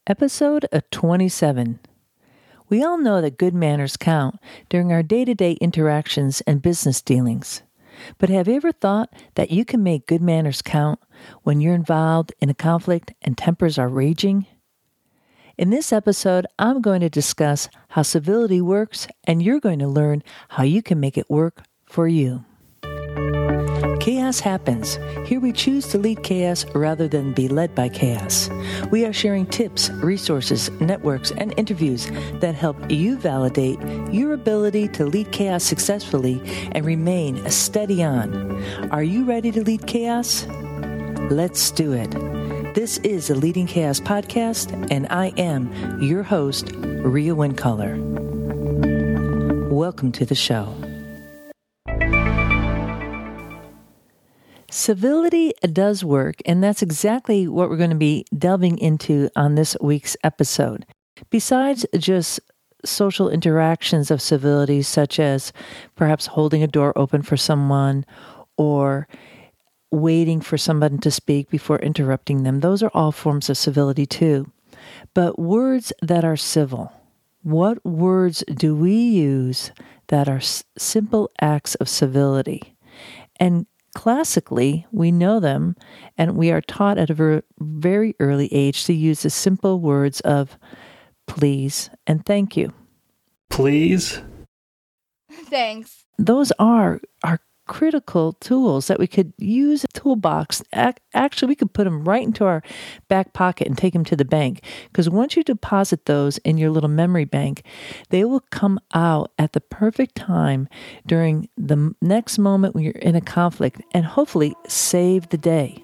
Episode 27. We all know that good manners count during our day-to-day interactions and business dealings. But have you ever thought that you can make good manners count when you're involved in a conflict and tempers are raging? In this episode, I'm going to discuss how civility works, and you're going to learn how you can make it work for you. Chaos happens. Here we choose to lead chaos rather than be led by chaos. We are sharing tips, resources, networks, and interviews that help you validate your ability to lead chaos successfully and remain steady on. Are you ready to lead chaos? Let's do it. This is the Leading Chaos Podcast, and I am your host, Ria Wincolor. Welcome to the show. Civility does work, and that's exactly what we're going to be delving into on this week's episode. Besides just social interactions of civility, such as perhaps holding a door open for someone or waiting for someone to speak before interrupting them, those are all forms of civility too. But words that are civil, what words do we use that are simple acts of civility? And classically, we know them, and we are taught at a very early age to use the simple words of please and thank you. Please. Thanks. Those are critical tools that we could use a toolbox. Actually, we could put them right into our back pocket and take them to the bank. Because once you deposit those in your little memory bank, they will come out at the perfect time during the next moment when you're in a conflict and hopefully save the day.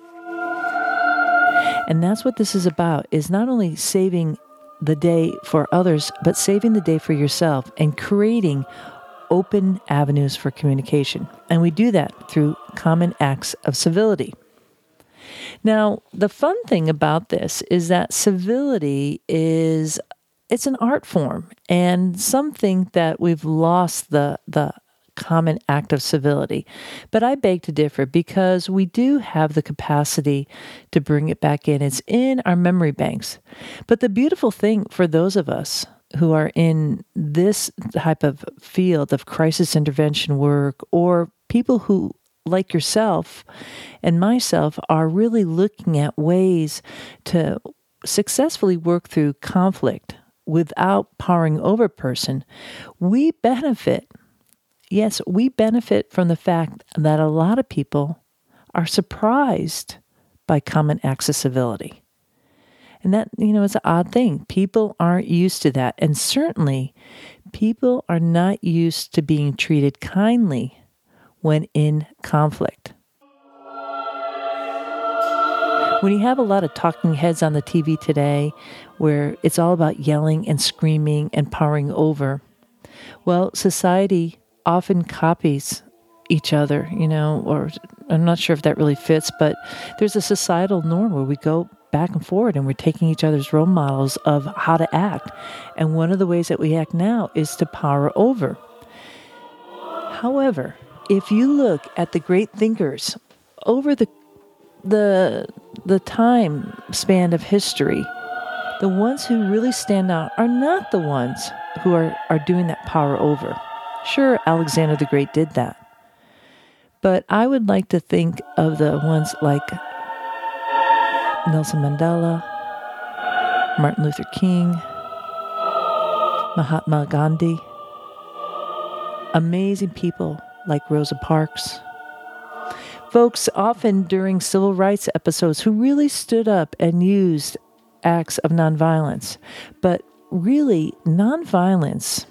And that's what this is about, is not only saving the day for others, but saving the day for yourself and creating open avenues for communication. And we do that through common acts of civility. Now, the fun thing about this is that civility it's an art form, and something that we've lost the common act of civility. But I beg to differ, because we do have the capacity to bring it back in. It's in our memory banks. But the beautiful thing for those of us who are in this type of field of crisis intervention work, or people who, like yourself and myself, are really looking at ways to successfully work through conflict without powering over a person, we benefit. Yes, we benefit from the fact that a lot of people are surprised by common acts of civility. And that, it's an odd thing. People aren't used to that. And certainly, people are not used to being treated kindly when in conflict. When you have a lot of talking heads on the TV today, where it's all about yelling and screaming and powering over, well, society often copies each other, or I'm not sure if that really fits, but there's a societal norm where we go back and forward, and we're taking each other's role models of how to act. And one of the ways that we act now is to power over. However, if you look at the great thinkers over the time span of history, the ones who really stand out are not the ones who are doing that power over. Sure, Alexander the Great did that. But I would like to think of the ones like Nelson Mandela, Martin Luther King, Mahatma Gandhi, amazing people like Rosa Parks, folks often during civil rights episodes who really stood up and used acts of nonviolence. But really, nonviolence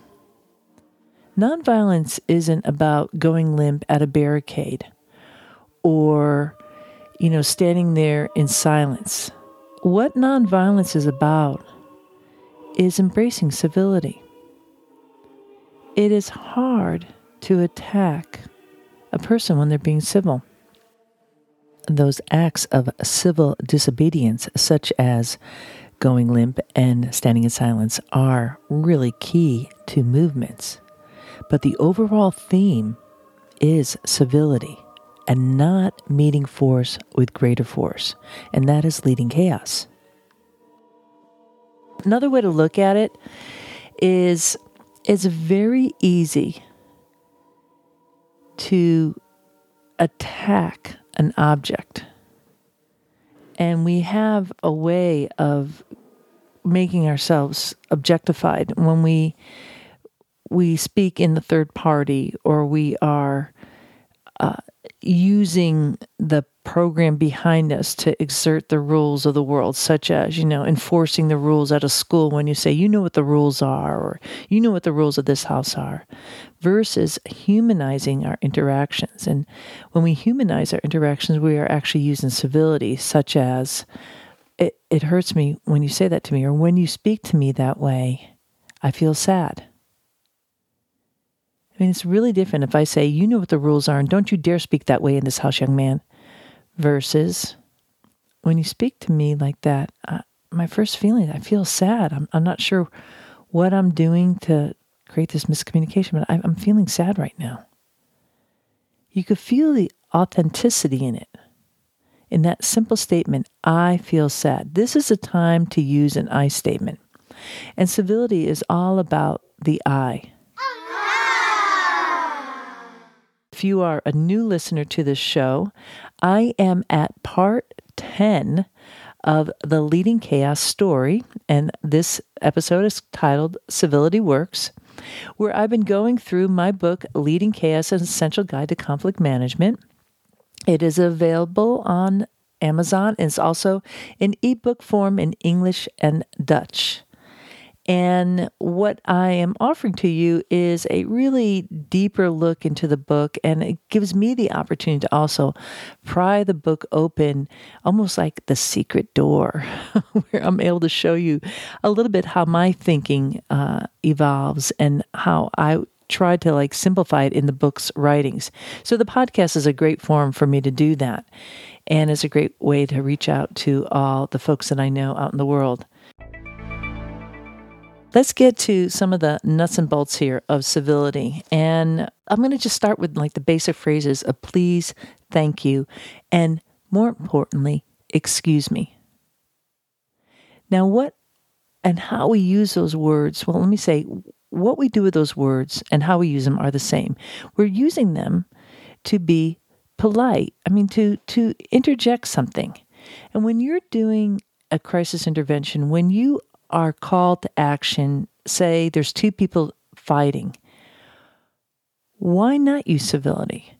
isn't about going limp at a barricade or standing there in silence. What nonviolence is about is embracing civility. It is hard to attack a person when they're being civil. Those acts of civil disobedience, such as going limp and standing in silence, are really key to movements. But the overall theme is civility and not meeting force with greater force, and that is leading chaos. Another way to look at it is it's very easy to attack an object. And we have a way of making ourselves objectified when we speak in the third party, or we are using the program behind us to exert the rules of the world, such as, enforcing the rules at a school when you say, you know what the rules are, or you know what the rules of this house are, versus humanizing our interactions. And when we humanize our interactions, we are actually using civility, such as, it hurts me when you say that to me, or when you speak to me that way, I feel sad. I mean, it's really different if I say, you know what the rules are, and don't you dare speak that way in this house, young man, versus when you speak to me like that, my first feeling, I feel sad. I'm not sure what I'm doing to create this miscommunication, but I'm feeling sad right now. You could feel the authenticity in it. In that simple statement, I feel sad. This is a time to use an I statement. And civility is all about the I. If you are a new listener to this show, I am at part 10 of the Leading Chaos story, and this episode is titled Civility Works, where I've been going through my book, Leading Chaos, an Essential Guide to Conflict Management. It is available on Amazon, and it's also in ebook form in English and Dutch. And what I am offering to you is a really deeper look into the book, and it gives me the opportunity to also pry the book open, almost like the secret door, where I'm able to show you a little bit how my thinking evolves and how I try to simplify it in the book's writings. So the podcast is a great forum for me to do that, and it's a great way to reach out to all the folks that I know out in the world. Let's get to some of the nuts and bolts here of civility. And I'm going to just start with the basic phrases of please, thank you, and more importantly, excuse me. Now, what and how we use those words, well, let me say, what we do with those words and how we use them are the same. We're using them to be polite. To interject something. And when you're doing a crisis intervention, when you are called to action, say there's two people fighting, why not use civility?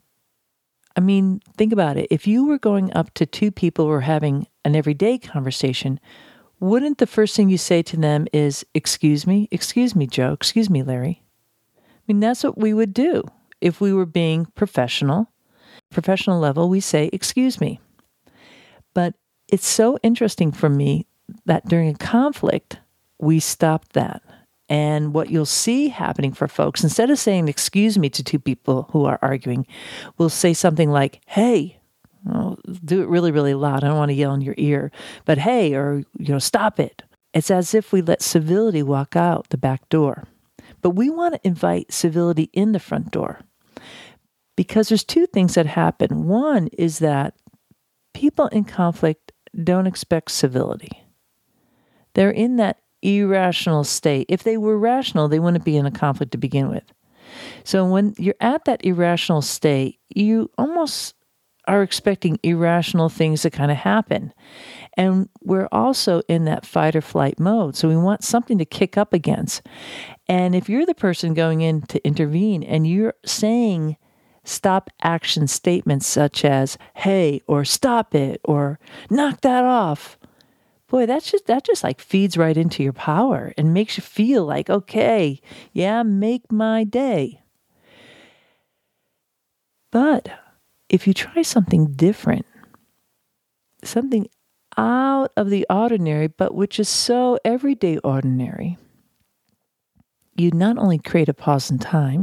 Think about it. If you were going up to two people who are having an everyday conversation, wouldn't the first thing you say to them is, excuse me, Joe, excuse me, Larry? That's what we would do. If we were being professional level, we say, excuse me. But it's so interesting for me that during a conflict, we stopped that. And what you'll see happening for folks, instead of saying, excuse me to two people who are arguing, we'll say something like, hey, do it really, really loud. I don't want to yell in your ear, but hey, or, stop it. It's as if we let civility walk out the back door. But we want to invite civility in the front door, because there's two things that happen. One is that people in conflict don't expect civility. They're in that irrational state. If they were rational, they wouldn't be in a conflict to begin with. So when you're at that irrational state, you almost are expecting irrational things to kind of happen. And we're also in that fight or flight mode. So we want something to kick up against. And if you're the person going in to intervene and you're saying stop action statements such as, hey, or stop it, or knock that off, boy, that just feeds right into your power and makes you feel like, okay, yeah, make my day. But if you try something different, something out of the ordinary, but which is so everyday ordinary, you not only create a pause in time,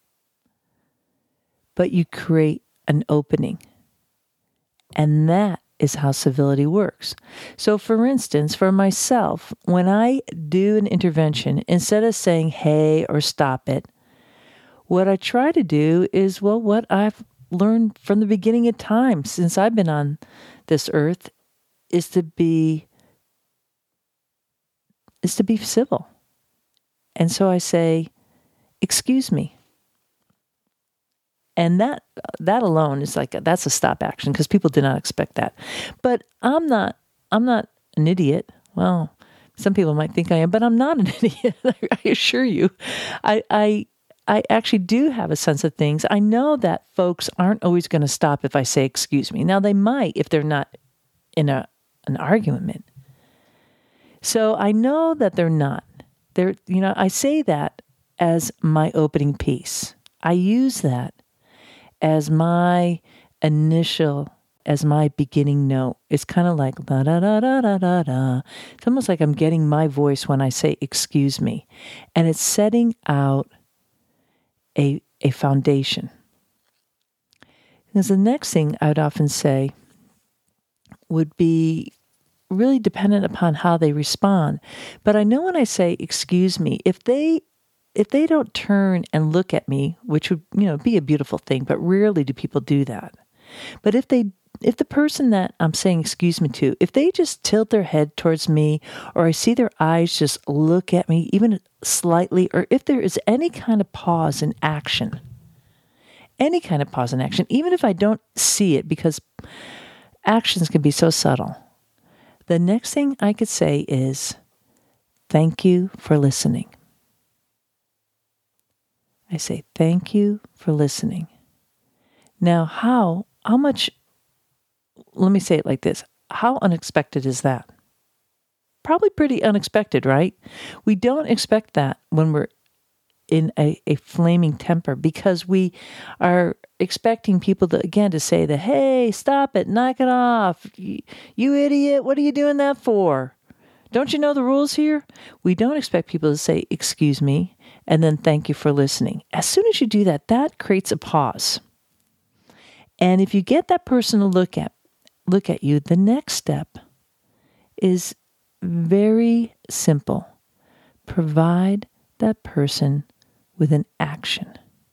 but you create an opening. And that is how civility works. So for instance, for myself, when I do an intervention, instead of saying, hey, or stop it, what I try to do is, what I've learned from the beginning of time, since I've been on this earth, is to be is to be civil. And so I say, excuse me. And that alone is that's a stop action because people did not expect that. But I'm not an idiot. Well, some people might think I am, but I'm not an idiot. I assure you. I actually do have a sense of things. I know that folks aren't always going to stop if I say excuse me. Now they might if they're not in an argument. So I know that they're not. I say that as my opening piece. I use that as my beginning note. It's kind of like da da da da da da da. It's almost like I'm getting my voice when I say excuse me. And it's setting out a foundation. Because the next thing I would often say would be really dependent upon how they respond. But I know when I say excuse me, if they don't turn and look at me, which would, be a beautiful thing, but rarely do people do that. But if the person that I'm saying excuse me to, if they just tilt their head towards me, or I see their eyes just look at me even slightly, or if there is any kind of pause in action, even if I don't see it, because actions can be so subtle, the next thing I could say is, thank you for listening. I say, thank you for listening. Now, how much, let me say it like this. How unexpected is that? Probably pretty unexpected, right? We don't expect that when we're in a flaming temper, because we are expecting people to say that, hey, stop it, knock it off. You idiot, what are you doing that for? Don't you know the rules here? We don't expect people to say, excuse me, and then thank you for listening. As soon as you do that, that creates a pause. And if you get that person to look at you, the next step is very simple. Provide that person with an action.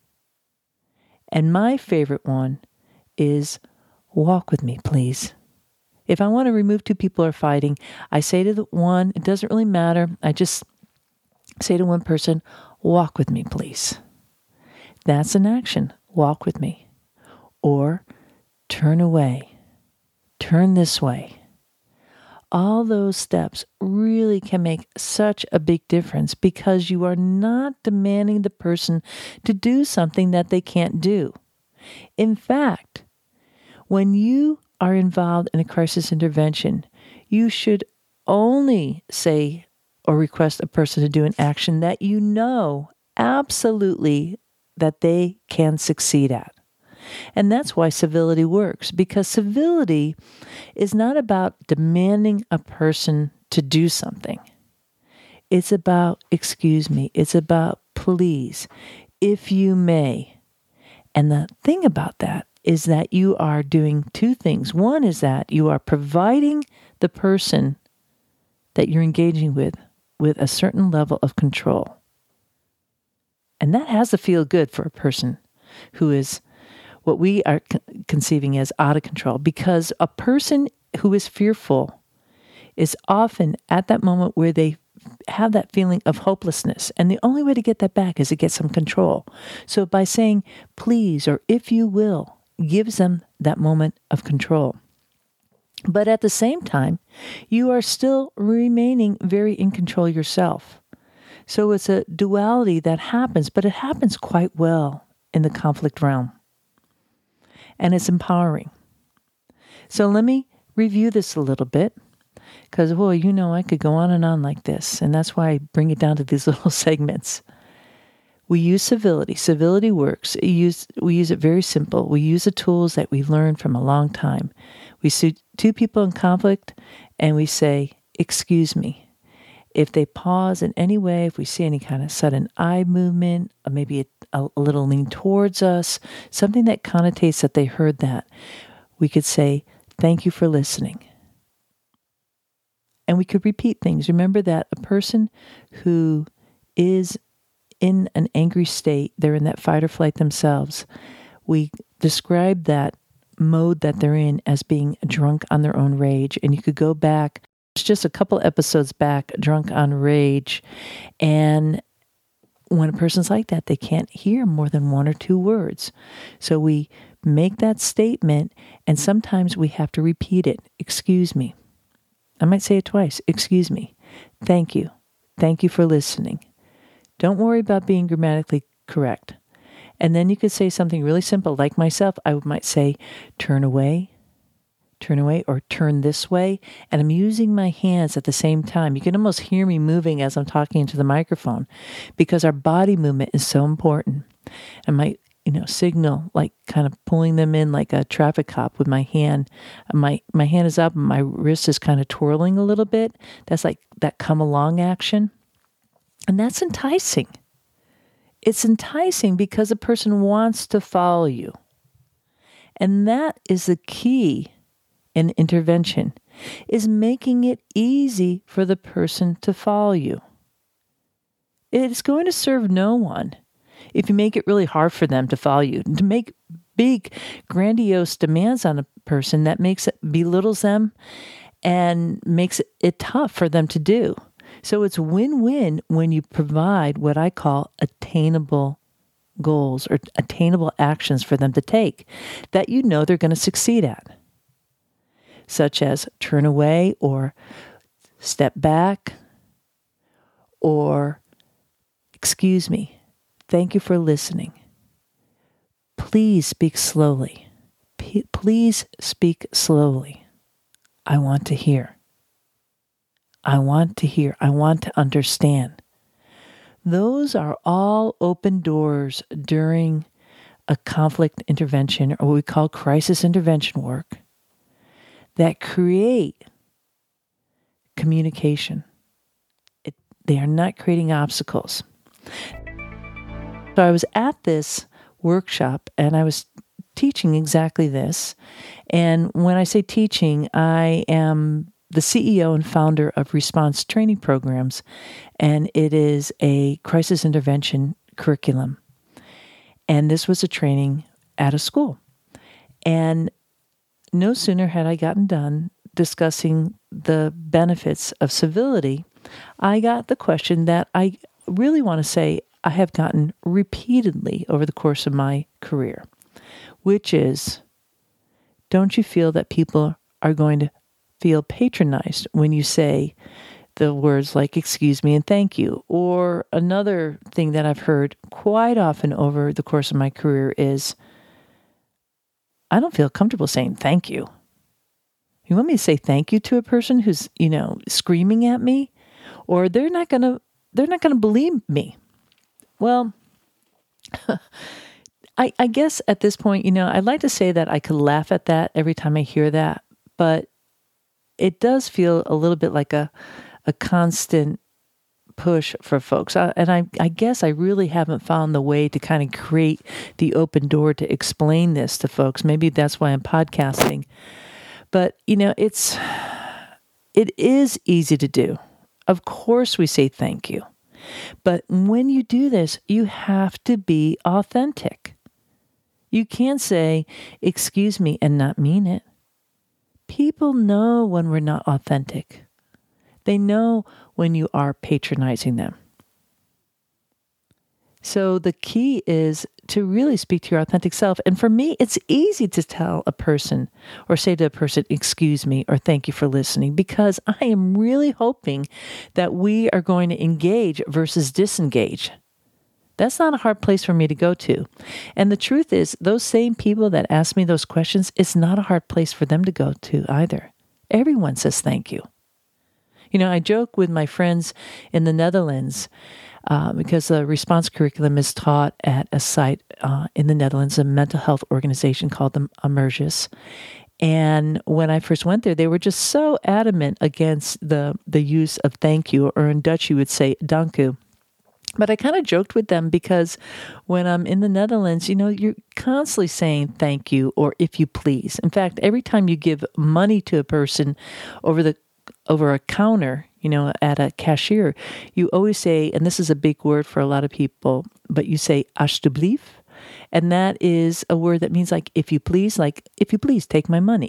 And my favorite one is, walk with me, please. If I want to remove two people are fighting, I say to the one, it doesn't really matter. I just say to one person, walk with me, please. That's an action. Walk with me. Or turn away. Turn this way. All those steps really can make such a big difference, because you are not demanding the person to do something that they can't do. In fact, when you are involved in a crisis intervention, you should only say or request a person to do an action that you know absolutely that they can succeed at. And that's why civility works, because civility is not about demanding a person to do something. It's about, excuse me, it's about please, if you may. And the thing about that is that you are doing two things. One is that you are providing the person that you're engaging with a certain level of control. And that has to feel good for a person who is what we are conceiving as out of control, because a person who is fearful is often at that moment where they have that feeling of hopelessness. And the only way to get that back is to get some control. So by saying, please, or if you will, gives them that moment of control. But at the same time, you are still remaining very in control yourself. So it's a duality that happens, but it happens quite well in the conflict realm. And it's empowering. So let me review this a little bit, because, I could go on and on like this. And that's why I bring it down to these little segments. We use civility. Civility works. We use it very simple. We use the tools that we learned from a long time. We see two people in conflict and we say, excuse me. If they pause in any way, if we see any kind of sudden eye movement, or maybe a little lean towards us, something that connotates that they heard that, we could say, thank you for listening. And we could repeat things. Remember that a person who is in an angry state, they're in that fight or flight themselves. We describe that mode that they're in as being drunk on their own rage. And you could go back just a couple episodes back, Drunk on Rage, and when a person's like that, they can't hear more than one or two words. So we make that statement, and sometimes we have to repeat it. Excuse me. I might say it twice. Excuse me. Thank you. Thank you for listening. Don't worry about being grammatically correct. And then you could say something really simple, like myself. I might say, turn away, or turn this way. And I'm using my hands at the same time. You can almost hear me moving as I'm talking into the microphone because our body movement is so important. I might, signal, like kind of pulling them in like a traffic cop with my hand. My hand is up and my wrist is kind of twirling a little bit. That's like that come along action. And that's enticing. It's enticing because a person wants to follow you. And that is the key in intervention, is making it easy for the person to follow you. It's going to serve no one if you make it really hard for them to follow you. To make big, grandiose demands on a person, that belittles them and makes it tough for them to do. So it's win-win when you provide what I call attainable goals or attainable actions for them to take that they're going to succeed at, such as turn away or step back or excuse me, thank you for listening. Please speak slowly. Please speak slowly. I want to hear. I want to hear. I want to understand. Those are all open doors during a conflict intervention, or what we call crisis intervention work, that create communication. They are not creating obstacles. So I was at this workshop and I was teaching exactly this. And when I say teaching, I am the CEO and founder of Response Training Programs, and it is a crisis intervention curriculum. And this was a training at a school. And no sooner had I gotten done discussing the benefits of civility, I got the question that I really want to say I have gotten repeatedly over the course of my career, which is, don't you feel that people are going to feel patronized when you say the words like excuse me and thank you? Or another thing that I've heard quite often over the course of my career is, I don't feel comfortable saying thank you. You want me to say thank you to a person who's, screaming at me? Or they're not gonna believe me. Well, I guess at this point, I'd like to say that I could laugh at that every time I hear that, but it does feel a little bit like a constant push for folks. And I guess I really haven't found the way to kind of create the open door to explain this to folks. Maybe that's why I'm podcasting. But, it is easy to do. Of course we say thank you. But when you do this, you have to be authentic. You can't say, excuse me, and not mean it. People know when we're not authentic. They know when you are patronizing them. So the key is to really speak to your authentic self. And for me, it's easy to tell a person or say to a person, excuse me, or thank you for listening, because I am really hoping that we are going to engage versus disengage. That's not a hard place for me to go to. And the truth is, those same people that ask me those questions, it's not a hard place for them to go to either. Everyone says thank you. I joke with my friends in the Netherlands because the response curriculum is taught at a site in the Netherlands, a mental health organization called the Emergus. And when I first went there, they were just so adamant against the use of thank you, or in Dutch you would say dank u. But I kind of joked with them because when I'm in the Netherlands, you're constantly saying thank you or if you please. In fact, every time you give money to a person over a counter, at a cashier, you always say, and this is a big word for a lot of people, but you say alsjeblieft. And that is a word that means if you please, take my money.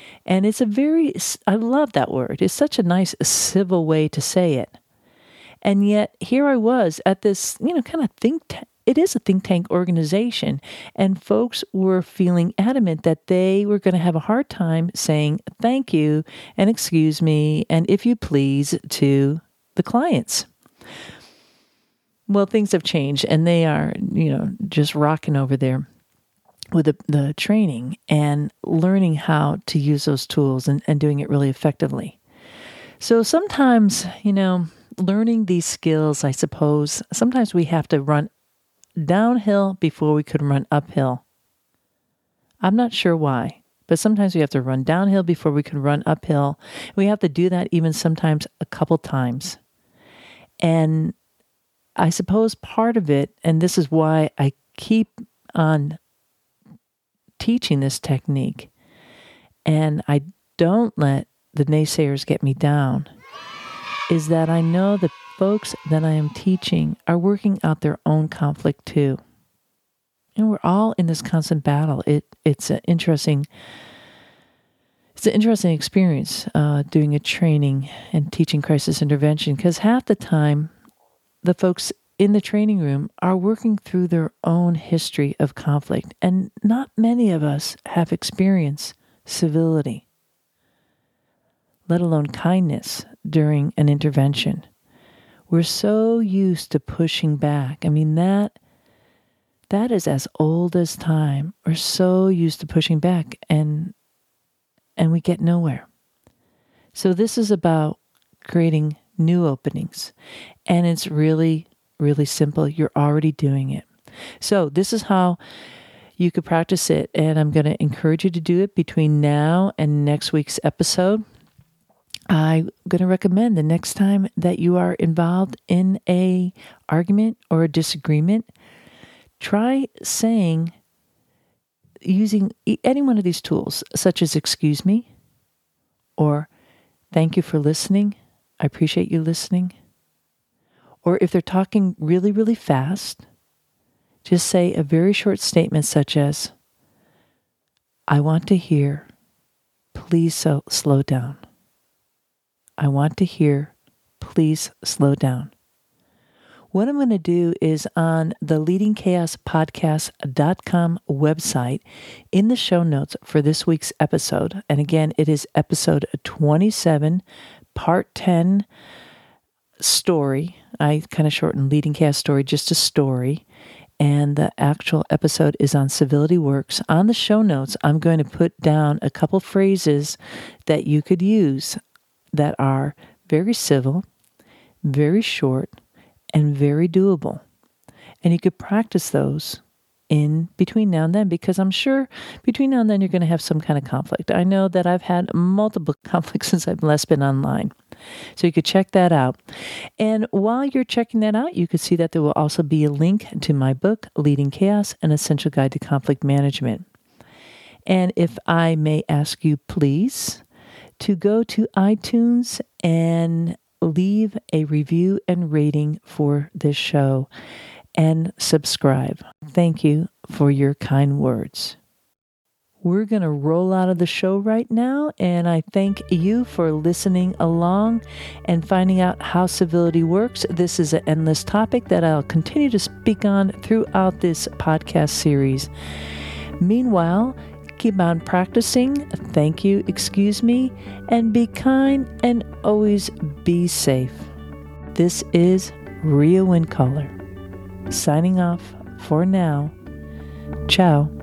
And it's I love that word. It's such a nice civil way to say it. And yet here I was at this, kind of it is a think tank organization, and folks were feeling adamant that they were going to have a hard time saying thank you and excuse me and if you please to the clients. Well, things have changed, and they are, just rocking over there with the training and learning how to use those tools and doing it really effectively. So sometimes, learning these skills, I suppose, sometimes we have to run downhill before we could run uphill. I'm not sure why, but sometimes we have to run downhill before we can run uphill. We have to do that even sometimes a couple times. And I suppose part of it, and this is why I keep on teaching this technique, and I don't let the naysayers get me down, is that I know the folks that I am teaching are working out their own conflict too. And we're all in this constant battle. It's an interesting experience doing a training and teaching crisis intervention, because half the time the folks in the training room are working through their own history of conflict, and not many of us have experienced civility, let alone kindness during an intervention. We're so used to pushing back. I mean, that is as old as time. We're so used to pushing back, and we get nowhere. So this is about creating new openings, and it's really, really simple. You're already doing it. So this is how you could practice it, and I'm going to encourage you to do it between now and next week's episode. I'm going to recommend the next time that you are involved in a argument or a disagreement, try using any one of these tools, such as excuse me, or thank you for listening. I appreciate you listening. Or if they're talking really, really fast, just say a very short statement such as, I want to hear, please slow down. I want to hear, please slow down. What I'm going to do is on the leadingchaospodcast.com website, in the show notes for this week's episode, and again, it is episode 27, part 10, story. I kind of shortened Leading Chaos Story just a story, and the actual episode is on Civility Works. On the show notes, I'm going to put down a couple phrases that you could use that are very civil, very short, and very doable. And you could practice those in between now and then, because I'm sure between now and then you're going to have some kind of conflict. I know that I've had multiple conflicts since I've last been online. So you could check that out. And while you're checking that out, you could see that there will also be a link to my book, Leading Chaos, An Essential Guide to Conflict Management. And if I may ask you, please, to go to iTunes and leave a review and rating for this show and subscribe. Thank you for your kind words. We're going to roll out of the show right now, and I thank you for listening along and finding out how civility works. This is an endless topic that I'll continue to speak on throughout this podcast series. Meanwhile, keep on practicing. Thank you, excuse me, and be kind, and always be safe. This is Ria Windcaller, signing off for now. Ciao.